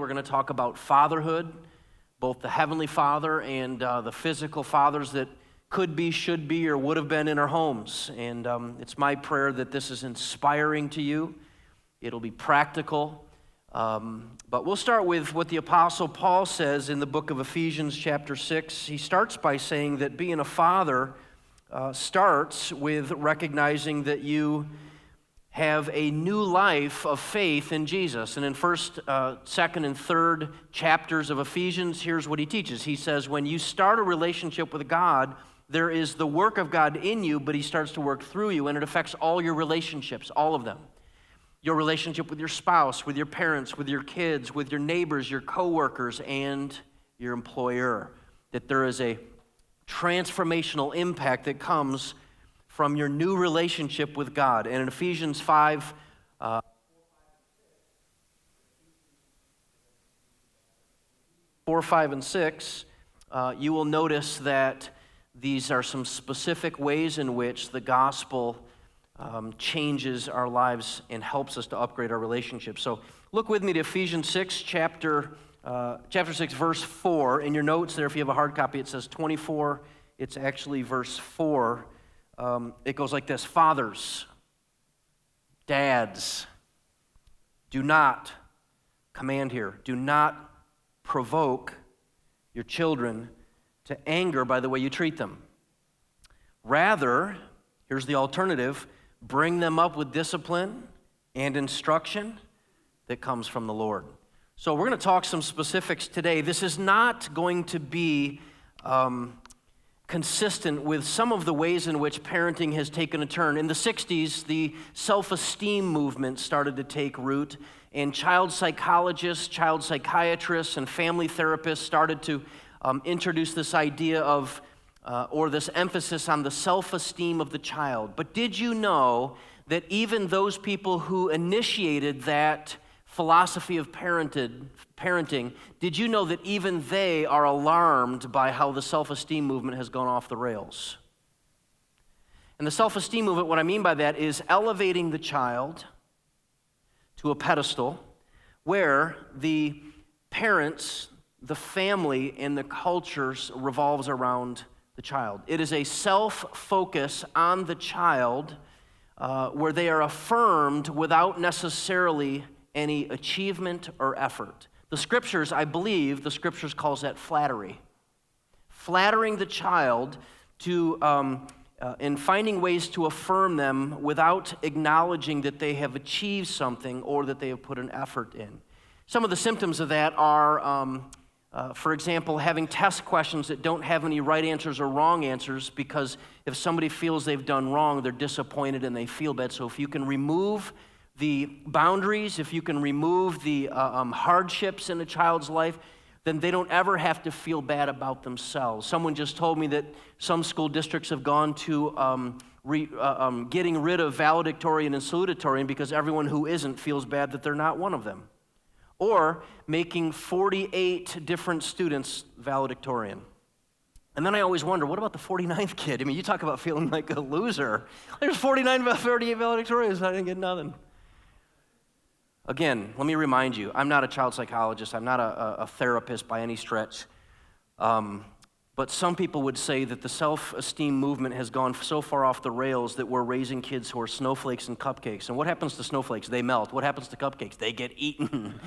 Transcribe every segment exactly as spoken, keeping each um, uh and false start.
we're going to talk about fatherhood, both the Heavenly Father and uh, the physical fathers that could be, should be, or would have been in our homes. And um, it's my prayer that this is inspiring to you. It'll be practical. Um, but we'll start with what the Apostle Paul says in the book of Ephesians chapter six. He starts by saying that being a father uh, starts with recognizing that you have a new life of faith in Jesus. And in first, uh, second, and third chapters of Ephesians, here's what he teaches. He says, when you start a relationship with God, there is the work of God in you, but he starts to work through you, and it affects all your relationships, all of them. Your relationship with your spouse, with your parents, with your kids, with your neighbors, your coworkers, and your employer. That there is a transformational impact that comes from your new relationship with God. And in Ephesians five, uh, four, five, and six, uh, you will notice that these are some specific ways in which the gospel um, changes our lives and helps us to upgrade our relationships. So look with me to Ephesians six, chapter, uh, chapter six, verse four. In your notes there, if you have a hard copy, it says twenty-four. It's actually verse four. Um, it goes like this: fathers, dads, do not, command here, do not provoke your children to anger by the way you treat them. Rather, here's the alternative, bring them up with discipline and instruction that comes from the Lord. So we're going to talk some specifics today. This is not going to be um, consistent with some of the ways in which parenting has taken a turn. In the sixties, the self-esteem movement started to take root, and child psychologists, child psychiatrists, and family therapists started to um, introduce this idea of, uh, or this emphasis on the self-esteem of the child. But did you know that even those people who initiated that philosophy of parented, parenting, did you know that even they are alarmed by how the self-esteem movement has gone off the rails? And the self-esteem movement, what I mean by that is elevating the child to a pedestal where the parents, the family, and the cultures revolves around the child. It is a self-focus on the child uh, where they are affirmed without necessarily any achievement or effort. The scriptures, I believe, the scriptures calls that flattery. Flattering the child to, um, uh, and finding ways to affirm them without acknowledging that they have achieved something or that they have put an effort in. Some of the symptoms of that are, um, uh, for example, having test questions that don't have any right answers or wrong answers, because if somebody feels they've done wrong, they're disappointed and they feel bad. So if you can remove the boundaries, if you can remove the uh, um, hardships in a child's life, then they don't ever have to feel bad about themselves. Someone just told me that some school districts have gone to um, re, uh, um, getting rid of valedictorian and salutatorian because everyone who isn't feels bad that they're not one of them. Or making forty-eight different students valedictorian. And then I always wonder, what about the forty-ninth kid? I mean, you talk about feeling like a loser. There's forty-nine, forty-eight valedictorians, I didn't get nothing. Again, let me remind you, I'm not a child psychologist, I'm not a, a therapist by any stretch, um, but some people would say that the self-esteem movement has gone so far off the rails that we're raising kids who are snowflakes and cupcakes. And what happens to snowflakes? They melt. What happens to cupcakes? They get eaten.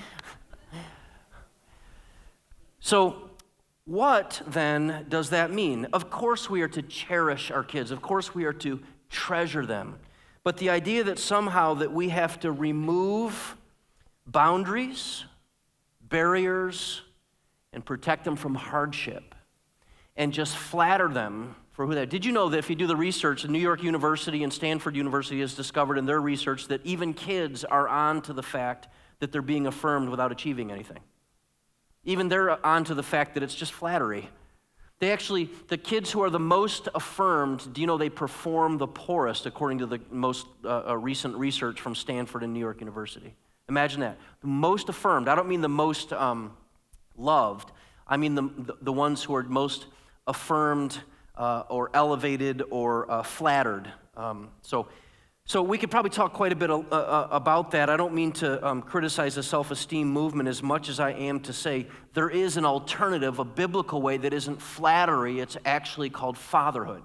So what then does that mean? Of course we are to cherish our kids. Of course we are to treasure them. But the idea that somehow that we have to remove boundaries, barriers, and protect them from hardship, and just flatter them for who they are. Did you know that if you do the research, New York University and Stanford University has discovered in their research that even kids are on to the fact that they're being affirmed without achieving anything. Even they're on to the fact that it's just flattery. They actually, the kids who are the most affirmed, do you know they perform the poorest according to the most uh, uh, recent research from Stanford and New York University? Imagine that. The most affirmed, I don't mean the most um, loved, I mean the, the, the ones who are most affirmed uh, or elevated or uh, flattered. Um, so So we could probably talk quite a bit uh, uh, about that. I don't mean to um, criticize the self-esteem movement as much as I am to say there is an alternative, a biblical way that isn't flattery. It's actually called fatherhood.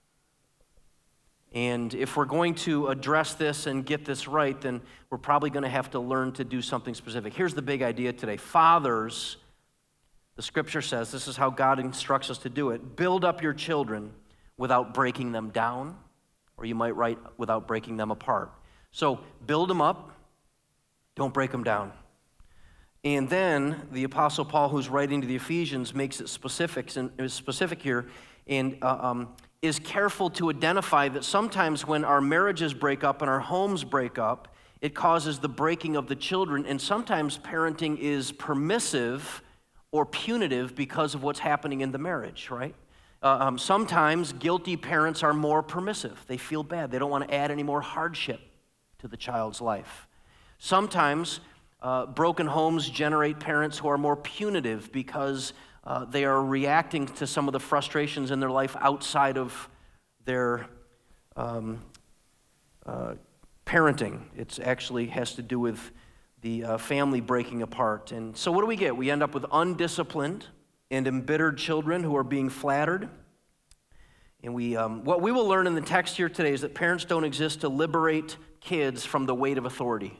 And if we're going to address this and get this right, then we're probably going to have to learn to do something specific. Here's the big idea today. Fathers, the scripture says, this is how God instructs us to do it, build up your children without breaking them down. Or you might write, without breaking them apart. So build them up, don't break them down. And then the Apostle Paul, who's writing to the Ephesians, makes it specific, and is specific here, and uh, um, is careful to identify that sometimes when our marriages break up and our homes break up, it causes the breaking of the children, and sometimes parenting is permissive or punitive because of what's happening in the marriage, right? Uh, um, sometimes guilty parents are more permissive. They feel bad. They don't want to add any more hardship to the child's life. Sometimes uh, broken homes generate parents who are more punitive because uh, they are reacting to some of the frustrations in their life outside of their um, uh, parenting. It actually has to do with the uh, family breaking apart. And so what do we get? We end up with undisciplined and embittered children who are being flattered. And we, um, what we will learn in the text here today is that parents don't exist to liberate kids from the weight of authority.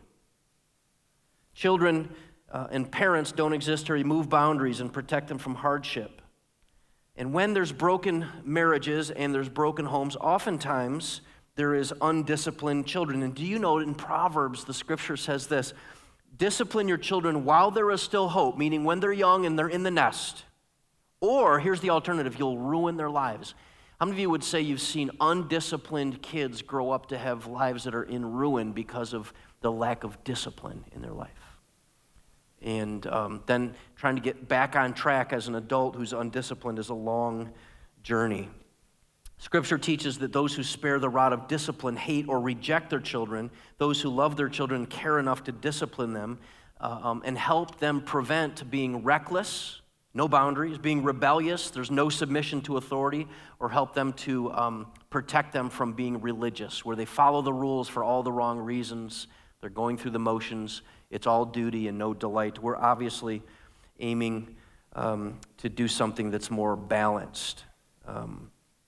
Children uh, and parents don't exist to remove boundaries and protect them from hardship. And when there's broken marriages and there's broken homes, oftentimes there is undisciplined children. And do you know in Proverbs, the scripture says this, discipline your children while there is still hope, meaning when they're young and they're in the nest. Or, here's the alternative, you'll ruin their lives. How many of you would say you've seen undisciplined kids grow up to have lives that are in ruin because of the lack of discipline in their life? And um, then trying to get back on track as an adult who's undisciplined is a long journey. Scripture teaches that those who spare the rod of discipline hate or reject their children. Those who love their children care enough to discipline them uh, um, and help them prevent being reckless, no boundaries, being rebellious, there's no submission to authority, or help them to um, protect them from being religious, where they follow the rules for all the wrong reasons. They're going through the motions. It's all duty and no delight. We're obviously aiming um, to do something that's more balanced. Um,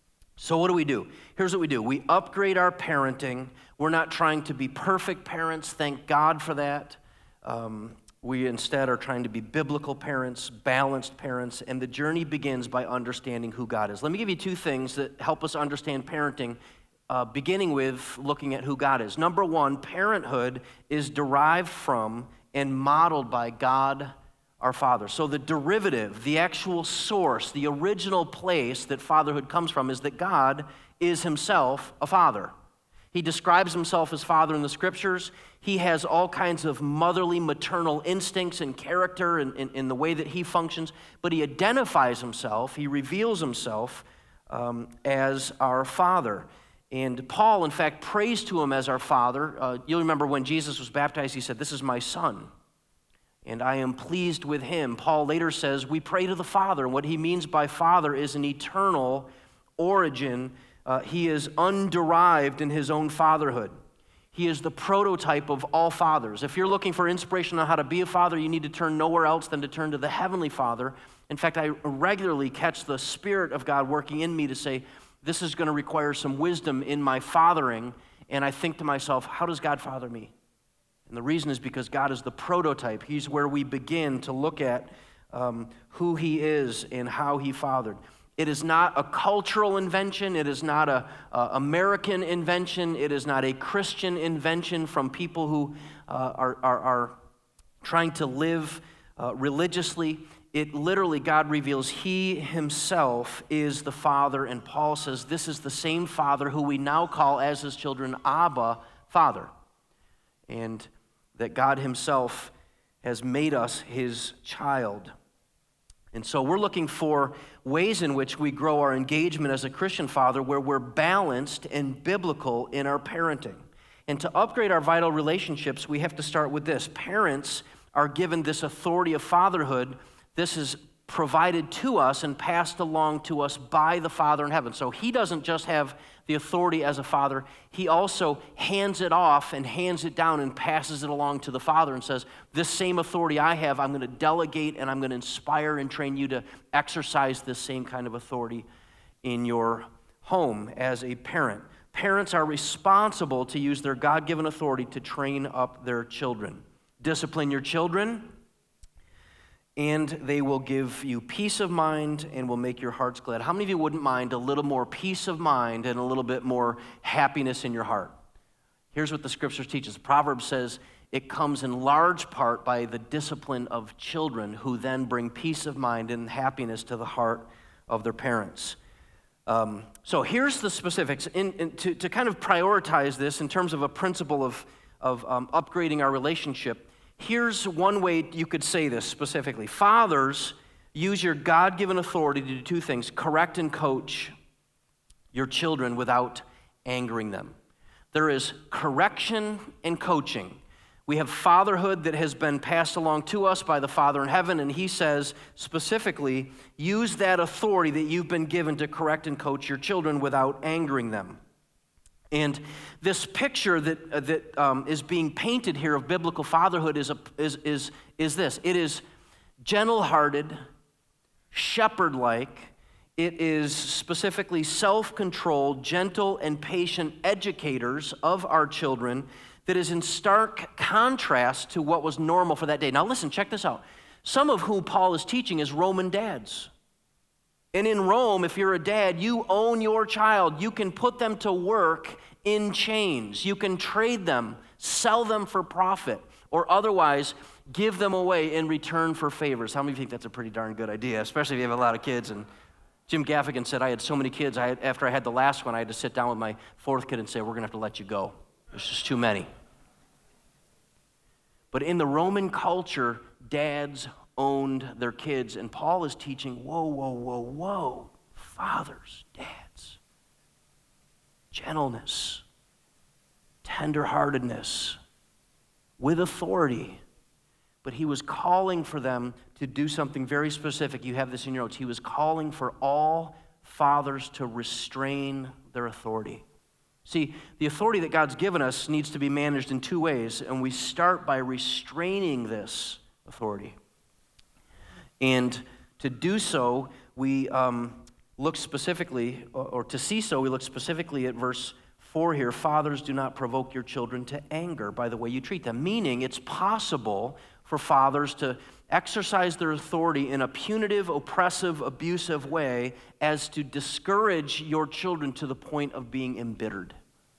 so what do we do? Here's what we do. We upgrade our parenting. We're not trying to be perfect parents. Thank God for that. Um, We instead are trying to be biblical parents, balanced parents, and the journey begins by understanding who God is. Let me give you two things that help us understand parenting, uh, beginning with looking at who God is. Number one, parenthood is derived from and modeled by God our Father. So the derivative, the actual source, the original place that fatherhood comes from is that God is himself a father. He describes himself as father in the scriptures. He has all kinds of motherly, maternal instincts and character in, in, in the way that he functions, but he identifies himself, he reveals himself um, as our Father. And Paul, in fact, prays to him as our Father. Uh, you'll remember when Jesus was baptized, he said, "This is my Son, and I am pleased with him." Paul later says, we pray to the Father. And what he means by Father is an eternal origin. Uh, he is underived in his own fatherhood. He is the prototype of all fathers. If you're looking for inspiration on how to be a father, you need to turn nowhere else than to turn to the Heavenly Father. In fact, I regularly catch the Spirit of God working in me to say, this is going to require some wisdom in my fathering. And I think to myself, how does God father me? And the reason is because God is the prototype. He's where we begin to look at um, who he is and how he fathered. It is not a cultural invention. It is not an American invention. It is not a Christian invention from people who uh, are, are, are trying to live uh, religiously. It literally, God reveals he himself is the Father, and Paul says this is the same Father who we now call as his children, Abba, Father. And that God himself has made us his child. And so we're looking for ways in which we grow our engagement as a Christian father where we're balanced and biblical in our parenting. And to upgrade our vital relationships, we have to start with this. Parents are given this authority of fatherhood. This is provided to us and passed along to us by the Father in heaven. So he doesn't just have the authority as a father, he also hands it off and hands it down and passes it along to the Father and says, this same authority I have, I'm going to delegate and I'm going to inspire and train you to exercise this same kind of authority in your home as a parent. Parents are responsible to use their God-given authority to train up their children. Discipline your children, and they will give you peace of mind and will make your hearts glad. How many of you wouldn't mind a little more peace of mind and a little bit more happiness in your heart? Here's what the Scriptures teach us. Proverbs says it comes in large part by the discipline of children who then bring peace of mind and happiness to the heart of their parents. Um, so here's the specifics. In, in, to, to kind of prioritize this in terms of a principle of, of um, upgrading our relationship, here's one way you could say this specifically. Fathers, use your God-given authority to do two things: correct and coach your children without angering them. There is correction and coaching. We have fatherhood that has been passed along to us by the Father in heaven, and he says specifically, use that authority that you've been given to correct and coach your children without angering them. And this picture that, uh, that um, is being painted here of biblical fatherhood is, a, is, is, is this. It is gentle-hearted, shepherd-like. It is specifically self-controlled, gentle, and patient educators of our children that is in stark contrast to what was normal for that day. Now listen, check this out. Some of whom Paul is teaching is Roman dads. And in Rome, if you're a dad, you own your child. You can put them to work in chains. You can trade them, sell them for profit, or otherwise give them away in return for favors. How many of you think that's a pretty darn good idea, especially if you have a lot of kids? And Jim Gaffigan said, I had so many kids, I had, after I had the last one, I had to sit down with my fourth kid and say, we're going to have to let you go. There's just too many. But in the Roman culture, dads owned their kids, and Paul is teaching, whoa, whoa, whoa, whoa, fathers, dads, gentleness, tenderheartedness, with authority. But he was calling for them to do something very specific. You have this in your notes. He was calling for all fathers to restrain their authority. See, the authority that God's given us needs to be managed in two ways, and we start by restraining this authority. And to do so, we um, look specifically, or, or to see so, we look specifically at verse four here. Fathers, do not provoke your children to anger by the way you treat them. Meaning, it's possible for fathers to exercise their authority in a punitive, oppressive, abusive way as to discourage your children to the point of being embittered.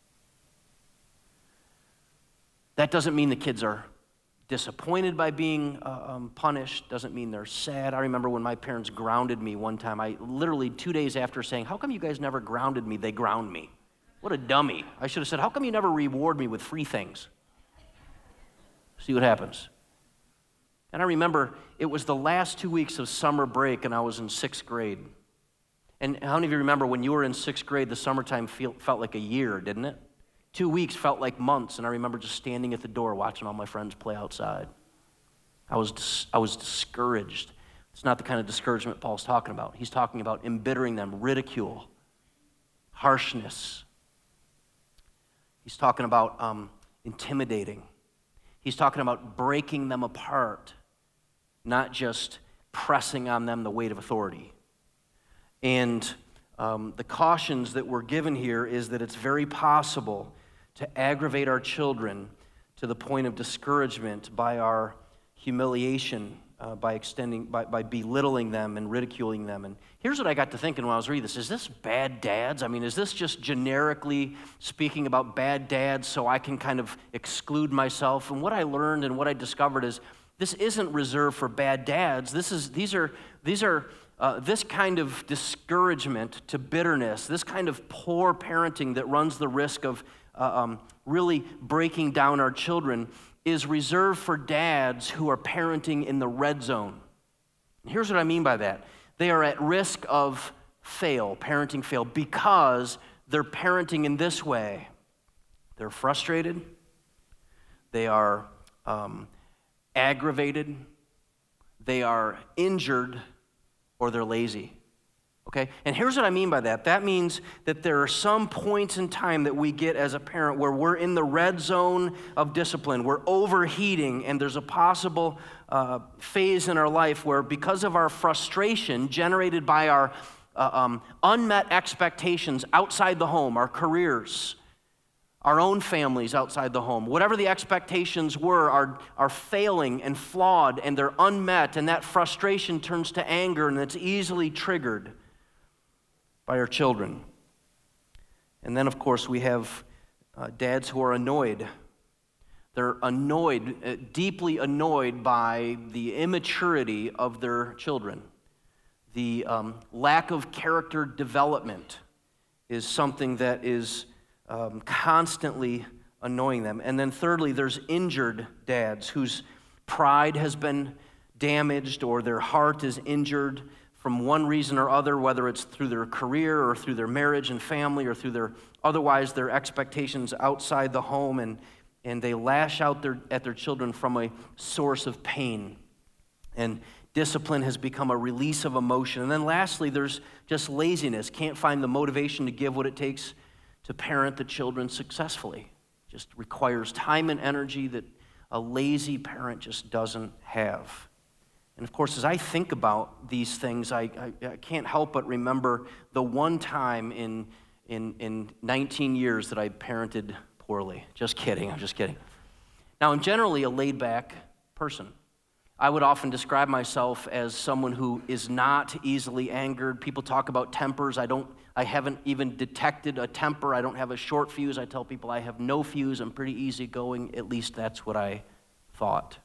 That doesn't mean the kids are disappointed by being uh, um, punished, doesn't mean they're sad. I remember when my parents grounded me one time, I literally two days after saying, how come you guys never grounded me, they ground me. What a dummy. I should have said, how come you never reward me with free things? See what happens. And I remember it was the last two weeks of summer break and I was in sixth grade. And how many of you remember when you were in sixth grade, the summertime feel, felt like a year, didn't it? Two weeks felt like months, and I remember just standing at the door watching all my friends play outside. I was, dis- I was discouraged. It's not the kind of discouragement Paul's talking about. He's talking about embittering them, ridicule, harshness. He's talking about um, intimidating. He's talking about breaking them apart, not just pressing on them the weight of authority. And um, the cautions that we're given here is that it's very possible to aggravate our children to the point of discouragement by our humiliation, uh, by extending, by, by belittling them and ridiculing them. And here's what I got to thinking when I was reading this. Is this bad dads? I mean, is this just generically speaking about bad dads so I can kind of exclude myself? And what I learned and what I discovered is this isn't reserved for bad dads. This is, these are, these are, uh, this kind of discouragement to bitterness, this kind of poor parenting that runs the risk of Uh, um, really breaking down our children is reserved for dads who are parenting in the red zone. And here's what I mean by that. They are at risk of fail, parenting fail, because they're parenting in this way. They're frustrated. They are um, aggravated. They are injured or they're lazy. Okay? And here's what I mean by that. That means that there are some points in time that we get as a parent where we're in the red zone of discipline. We're overheating, and there's a possible uh, phase in our life where, because of our frustration generated by our uh, um, unmet expectations outside the home, our careers, our own families outside the home, whatever the expectations were, are, are failing and flawed, and they're unmet, and that frustration turns to anger, and it's easily triggered by our children. And then, of course, we have uh, dads who are annoyed. They're annoyed, uh, deeply annoyed by the immaturity of their children. The um, lack of character development is something that is um, constantly annoying them. And then thirdly, there's injured dads whose pride has been damaged or their heart is injured from one reason or other, whether it's through their career or through their marriage and family or through their otherwise their expectations outside the home, and, and they lash out their, at their children from a source of pain. And discipline has become a release of emotion. And then lastly, there's just laziness. Can't find the motivation to give what it takes to parent the children successfully. Just requires time and energy that a lazy parent just doesn't have. And of course, as I think about these things, I, I, I can't help but remember the one time in, in, in nineteen years that I parented poorly. Just kidding, I'm just kidding. Now, I'm generally a laid-back person. I would often describe myself as someone who is not easily angered. People talk about tempers. I don't, I haven't even detected a temper. I don't have a short fuse. I tell people I have no fuse. I'm pretty easygoing. At least that's what I thought.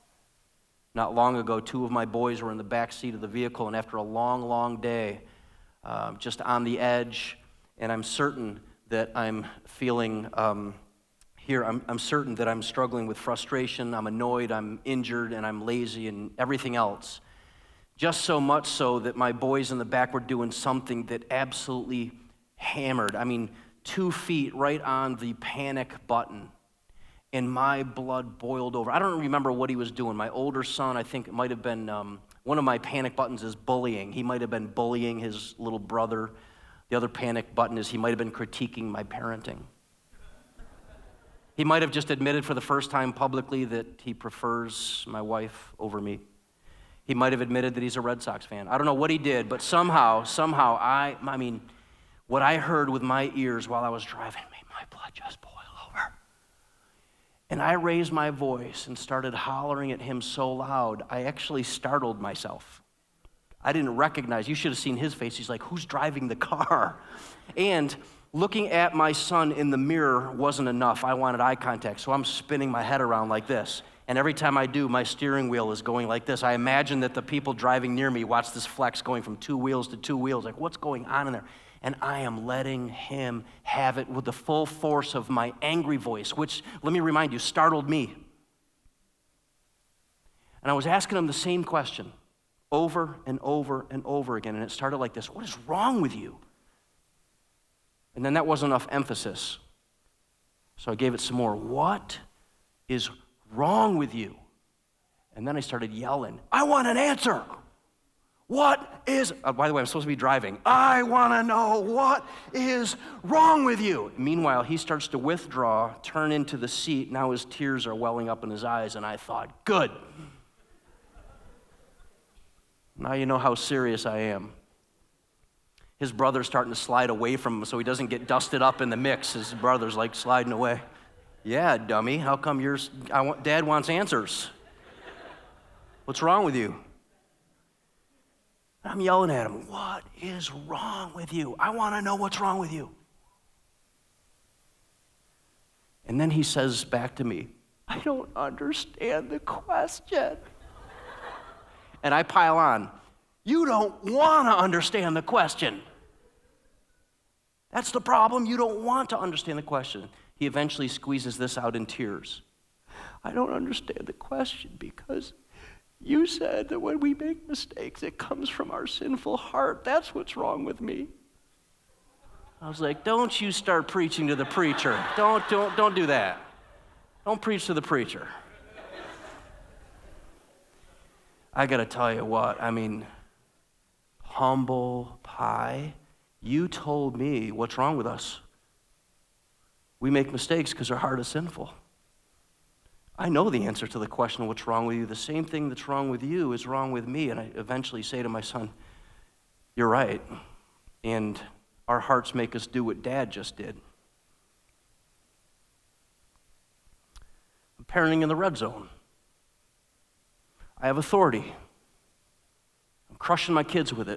Not long ago, two of my boys were in the back seat of the vehicle, and after a long, long day, uh, just on the edge, and I'm certain that I'm feeling um, here, I'm, I'm certain that I'm struggling with frustration, I'm annoyed, I'm injured, and I'm lazy, and everything else. Just so much so that my boys in the back were doing something that absolutely hammered. I mean, two feet right on the panic button. And my blood boiled over. I don't remember what he was doing. My older son, I think it might have been, um, one of my panic buttons is bullying. He might have been bullying his little brother. The other panic button is he might have been critiquing my parenting. He might have just admitted for the first time publicly that he prefers my wife over me. He might have admitted that he's a Red Sox fan. I don't know what he did, but somehow, somehow, I, I mean, what I heard with my ears while I was driving made my blood just boil over. And I raised my voice and started hollering at him so loud, I actually startled myself. I didn't recognize, you should have seen his face. He's like, who's driving the car? And looking at my son in the mirror wasn't enough. I wanted eye contact, so I'm spinning my head around like this. And every time I do, my steering wheel is going like this. I imagine that the people driving near me watch this flex going from two wheels to two wheels. Like, what's going on in there? And I am letting him have it with the full force of my angry voice, which, let me remind you, startled me. And I was asking him the same question over and over and over again, and it started like this: what is wrong with you? And then that wasn't enough emphasis. So I gave it some more. What is wrong with you? And then I started yelling, I want an answer. What is, uh, by the way, I'm supposed to be driving. I want to know what is wrong with you. Meanwhile, he starts to withdraw, turn into the seat. Now his tears are welling up in his eyes, and I thought, good. Now you know how serious I am. His brother's starting to slide away from him so he doesn't get dusted up in the mix. His brother's like sliding away. Yeah, dummy, how come yours, I want, Dad wants answers. What's wrong with you? I'm yelling at him, what is wrong with you? I want to know what's wrong with you. And then he says back to me, I don't understand the question. And I pile on, you don't want to understand the question. That's the problem, you don't want to understand the question. He eventually squeezes this out in tears. I don't understand the question because you said that when we make mistakes, it comes from our sinful heart. That's what's wrong with me. I was like, don't you start preaching to the preacher. Don't, don't, don't do that. Don't preach to the preacher. I got to tell you what, I mean, humble pie. You told me what's wrong with us. We make mistakes because our heart is sinful. I know the answer to the question, what's wrong with you? The same thing that's wrong with you is wrong with me. And I eventually say to my son, you're right. And our hearts make us do what Dad just did. I'm parenting in the red zone. I have authority. I'm crushing my kids with it.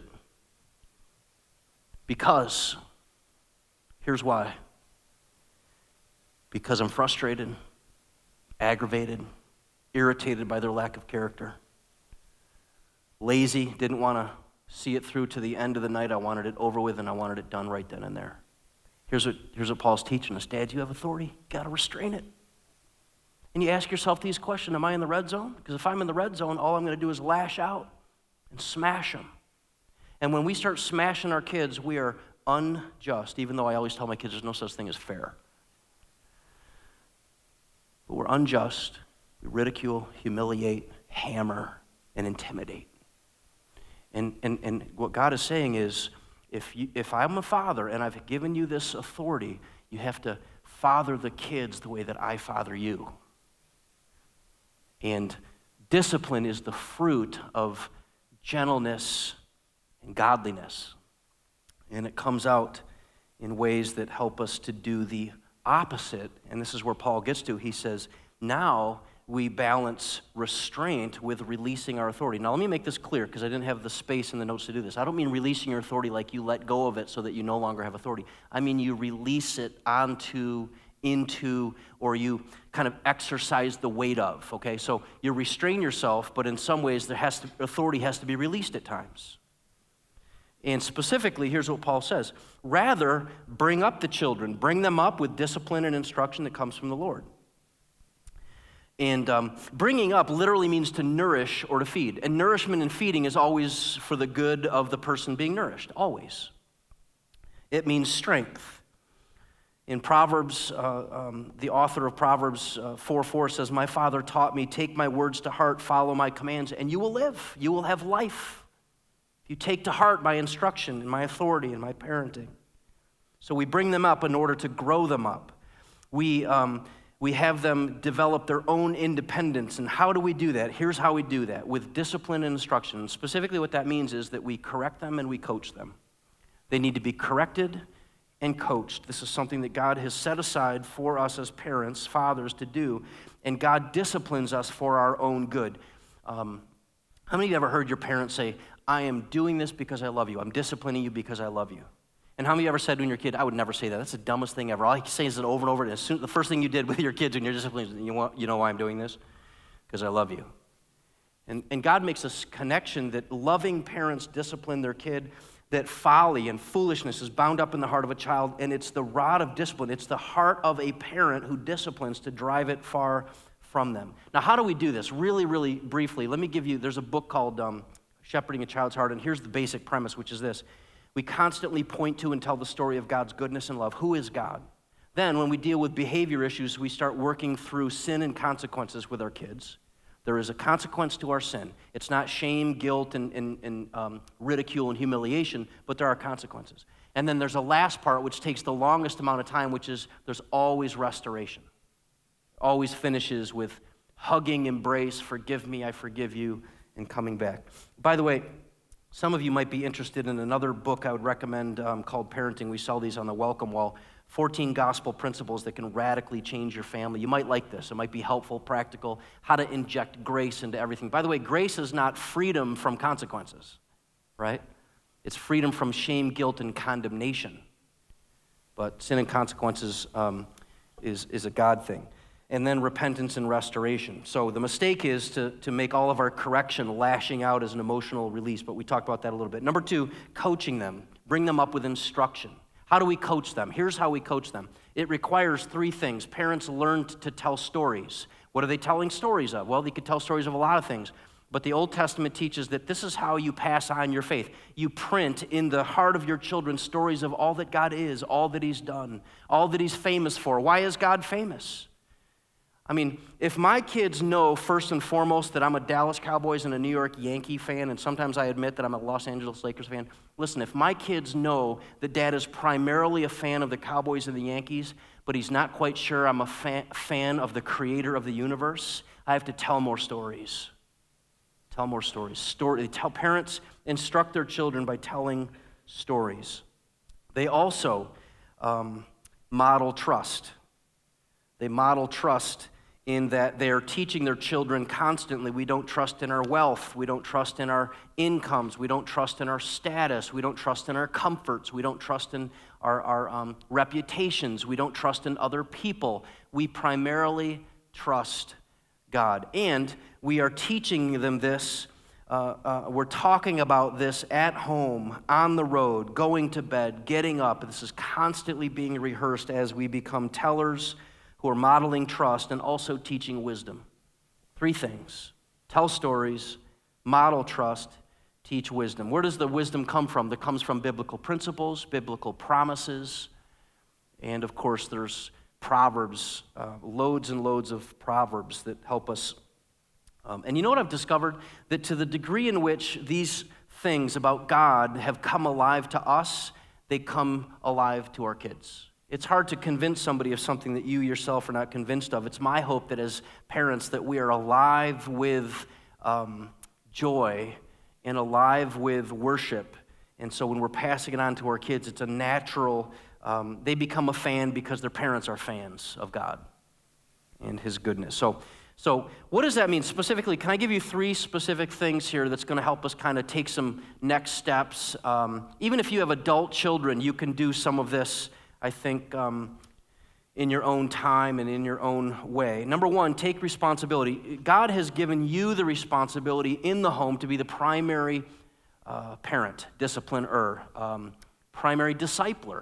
Because, here's why. Because I'm frustrated, aggravated, irritated by their lack of character. Lazy, didn't want to see it through to the end of the night. I wanted it over with, and I wanted it done right then and there. Here's what, here's what Paul's teaching us. Dad, you have authority. You got to restrain it. And you ask yourself these questions, am I in the red zone? Because if I'm in the red zone, all I'm going to do is lash out and smash them. And when we start smashing our kids, we are unjust, even though I always tell my kids there's no such thing as fair. But we're unjust. We ridicule, humiliate, hammer, and intimidate. And, and, and what God is saying is, if, you, if I'm a father and I've given you this authority, you have to father the kids the way that I father you. And discipline is the fruit of gentleness and godliness. And it comes out in ways that help us to do the opposite. And this is where Paul gets to. He says, now we balance restraint with releasing our authority. Now let me make this clear, because I didn't have the space in the notes to do this. I don't mean releasing your authority like you let go of it so that you no longer have authority. I mean you release it onto, into, or you kind of exercise the weight of, okay? So you restrain yourself, but in some ways there has to, authority has to be released at times. And specifically, here's what Paul says. Rather, bring up the children. Bring them up with discipline and instruction that comes from the Lord. And um, bringing up literally means to nourish or to feed. And nourishment and feeding is always for the good of the person being nourished, always. It means strength. In Proverbs, uh, um, the author of Proverbs uh, four four says, my father taught me, take my words to heart, follow my commands, and you will live. You will have life. You take to heart my instruction and my authority and my parenting. So we bring them up in order to grow them up. We, um, we have them develop their own independence. And how do we do that? Here's how we do that, with discipline and instruction. And specifically what that means is that we correct them and we coach them. They need to be corrected and coached. This is something that God has set aside for us as parents, fathers, to do. And God disciplines us for our own good. Um, how many of you ever heard your parents say, I am doing this because I love you. I'm disciplining you because I love you. And how many of you ever said when you're a kid, I would never say that. That's the dumbest thing ever. All he says it over and over. And as soon, the first thing you did with your kids when you're disciplining, you, want, you know why I'm doing this? Because I love you. And, and God makes this connection that loving parents discipline their kid, that folly and foolishness is bound up in the heart of a child, and it's the rod of discipline. It's the heart of a parent who disciplines to drive it far from them. Now, how do we do this? Really, really briefly, let me give you, there's a book called um, Shepherding a Child's Heart, and here's the basic premise, which is this. We constantly point to and tell the story of God's goodness and love. Who is God? Then, when we deal with behavior issues, we start working through sin and consequences with our kids. There is a consequence to our sin. It's not shame, guilt, and, and, and um, ridicule and humiliation, but there are consequences. And then there's a last part, which takes the longest amount of time, which is there's always restoration. Always finishes with hugging, embrace, forgive me, I forgive you, and coming back. By the way, some of you might be interested in another book I would recommend um, called Parenting. We sell these on the welcome wall. fourteen gospel principles that can radically change your family. You might like this. It might be helpful, practical, how to inject grace into everything. By the way, grace is not freedom from consequences, right? It's freedom from shame, guilt, and condemnation. But sin and consequences um, is, is a God thing. And then repentance and restoration. So the mistake is to, to make all of our correction lashing out as an emotional release, but we talked about that a little bit. Number two, coaching them. Bring them up with instruction. How do we coach them? Here's how we coach them. It requires three things. Parents learn to tell stories. What are they telling stories of? Well, they could tell stories of a lot of things. But the Old Testament teaches that this is how you pass on your faith. You print in the heart of your children stories of all that God is, all that He's done, all that He's famous for. Why is God famous? I mean, if my kids know first and foremost that I'm a Dallas Cowboys and a New York Yankee fan, and sometimes I admit that I'm a Los Angeles Lakers fan, listen, if my kids know that Dad is primarily a fan of the Cowboys and the Yankees, but he's not quite sure I'm a fan, fan of the creator of the universe, I have to tell more stories. Tell more stories. Story, tell parents, instruct their children by telling stories. They also um, model trust. They model trust in that they're teaching their children constantly. We don't trust in our wealth. We don't trust in our incomes. We don't trust in our status. We don't trust in our comforts. We don't trust in our, our um, reputations. We don't trust in other people. We primarily trust God. And we are teaching them this. Uh, uh, we're talking about this at home, on the road, going to bed, getting up. This is constantly being rehearsed as we become tellers who are modeling trust and also teaching wisdom. Three things: tell stories, model trust, teach wisdom. Where does the wisdom come from? That comes from biblical principles, biblical promises, and of course there's Proverbs, uh, loads and loads of Proverbs that help us. Um, and you know what I've discovered? That to the degree in which these things about God have come alive to us, they come alive to our kids. It's hard to convince somebody of something that you yourself are not convinced of. It's my hope that as parents that we are alive with um, joy and alive with worship. And so when we're passing it on to our kids, it's a natural, um, they become a fan because their parents are fans of God and His goodness. So, so what does that mean specifically? Can I give you three specific things here that's going to help us kind of take some next steps? Um, even if you have adult children, you can do some of this, I think, um, in your own time and in your own way. Number one, take responsibility. God has given you the responsibility in the home to be the primary uh, parent, discipliner, um, primary discipler.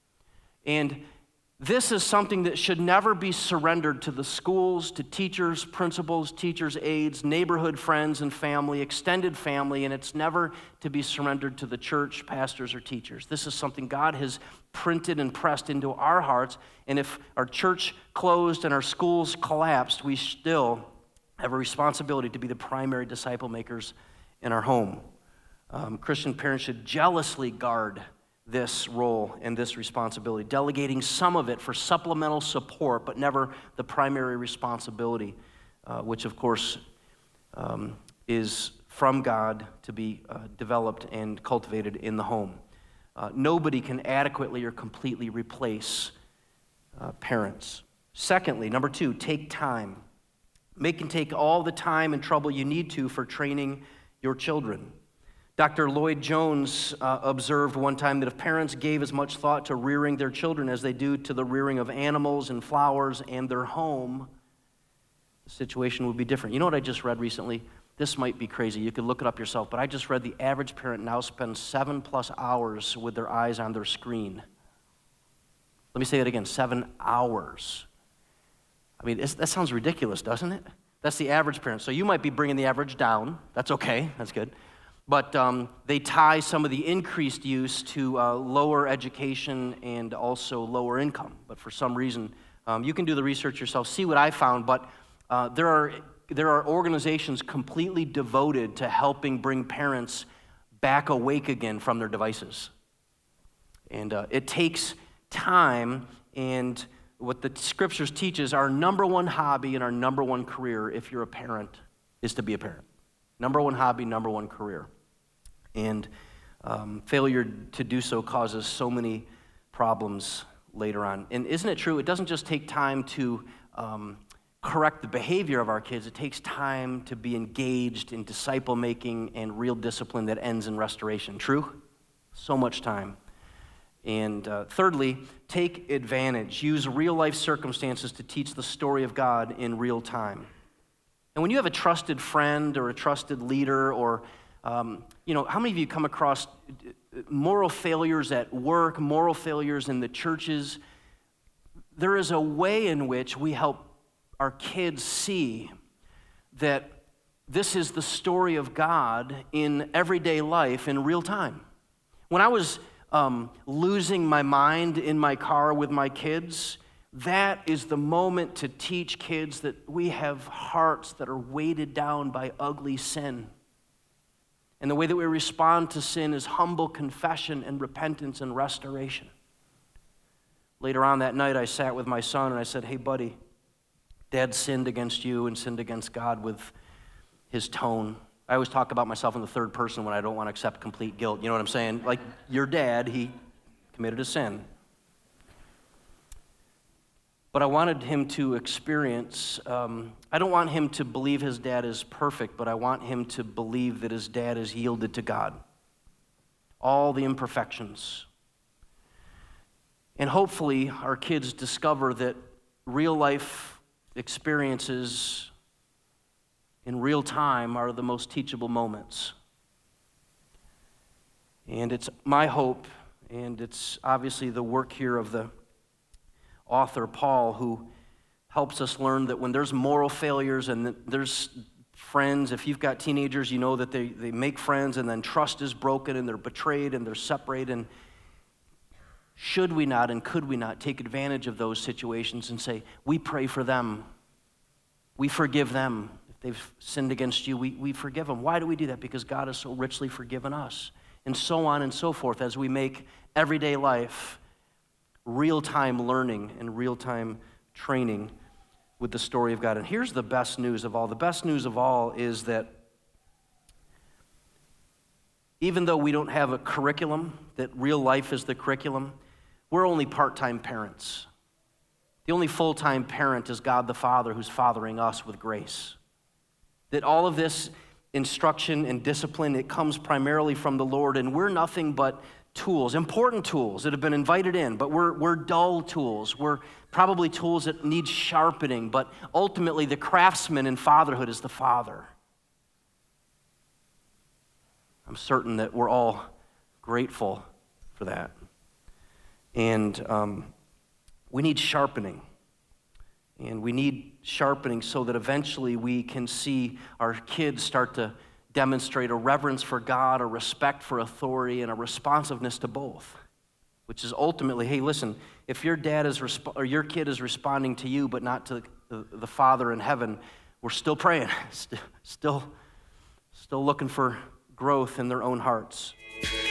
And this is something that should never be surrendered to the schools, to teachers, principals, teachers' aides, neighborhood friends and family, extended family, and it's never to be surrendered to the church, pastors, or teachers. This is something God has printed and pressed into our hearts, and if our church closed and our schools collapsed, we still have a responsibility to be the primary disciple makers in our home. Um, Christian parents should jealously guard this role and this responsibility, delegating some of it for supplemental support, but never the primary responsibility, uh, which of course um, is from God to be uh, developed and cultivated in the home. Uh, nobody can adequately or completely replace uh, parents. Secondly, number two, take time. Make and take all the time and trouble you need to for training your children. Doctor Lloyd Jones uh, observed one time that if parents gave as much thought to rearing their children as they do to the rearing of animals and flowers and their home, the situation would be different. You know what I just read recently? This might be crazy. You could look it up yourself, but I just read the average parent now spends seven plus hours with their eyes on their screen. Let me say that again, seven hours. I mean, that sounds ridiculous, doesn't it? That's the average parent. So you might be bringing the average down. That's okay. That's good. But um, they tie some of the increased use to uh, lower education and also lower income. But for some reason, um, you can do the research yourself, see what I found, but uh, there are there are organizations completely devoted to helping bring parents back awake again from their devices. And uh, it takes time, and what the scriptures teach is our number one hobby and our number one career, if you're a parent, is to be a parent. Number one hobby, number one career. And um, failure to do so causes so many problems later on. And isn't it true? It doesn't just take time to um, correct the behavior of our kids. It takes time to be engaged in disciple making and real discipline that ends in restoration. True? So much time. And uh, thirdly, take advantage. Use real life circumstances to teach the story of God in real time. And when you have a trusted friend or a trusted leader, or Um, you know, how many of you come across moral failures at work, moral failures in the churches? There is a way in which we help our kids see that this is the story of God in everyday life in real time. When I was um, losing my mind in my car with my kids, that is the moment to teach kids that we have hearts that are weighted down by ugly sin. And the way that we respond to sin is humble confession and repentance and restoration. Later on that night, I sat with my son and I said, hey, buddy, Dad sinned against you and sinned against God with his tone. I always talk about myself in the third person when I don't want to accept complete guilt. You know what I'm saying? Like your dad, he committed a sin. But I wanted him to experience, um, I don't want him to believe his dad is perfect, but I want him to believe that his dad is yielded to God. All the imperfections. And hopefully our kids discover that real life experiences in real time are the most teachable moments. And it's my hope, and it's obviously the work here of the author Paul, who helps us learn that when there's moral failures and there's friends, if you've got teenagers, you know that they, they make friends and then trust is broken and they're betrayed and they're separated. And should we not and could we not take advantage of those situations and say, we pray for them, we forgive them. If they've sinned against you, we, we forgive them. Why do we do that? Because God has so richly forgiven us. And so on and so forth as we make everyday life real-time learning and real-time training with the story of God. And here's the best news of all. The best news of all is that even though we don't have a curriculum, that real life is the curriculum, we're only part-time parents. The only full-time parent is God the Father, who's fathering us with grace. That all of this instruction and discipline, it comes primarily from the Lord, and we're nothing but tools, important tools that have been invited in, but we're, we're dull tools. We're probably tools that need sharpening, but ultimately the craftsman in fatherhood is the Father. I'm certain that we're all grateful for that. And um, we need sharpening. And we need sharpening so that eventually we can see our kids start to demonstrate a reverence for God, a respect for authority, and a responsiveness to both, which is ultimately, hey, listen, if your dad is resp- or your kid is responding to you but not to the, the Father in heaven, we're still praying, still, still looking for growth in their own hearts.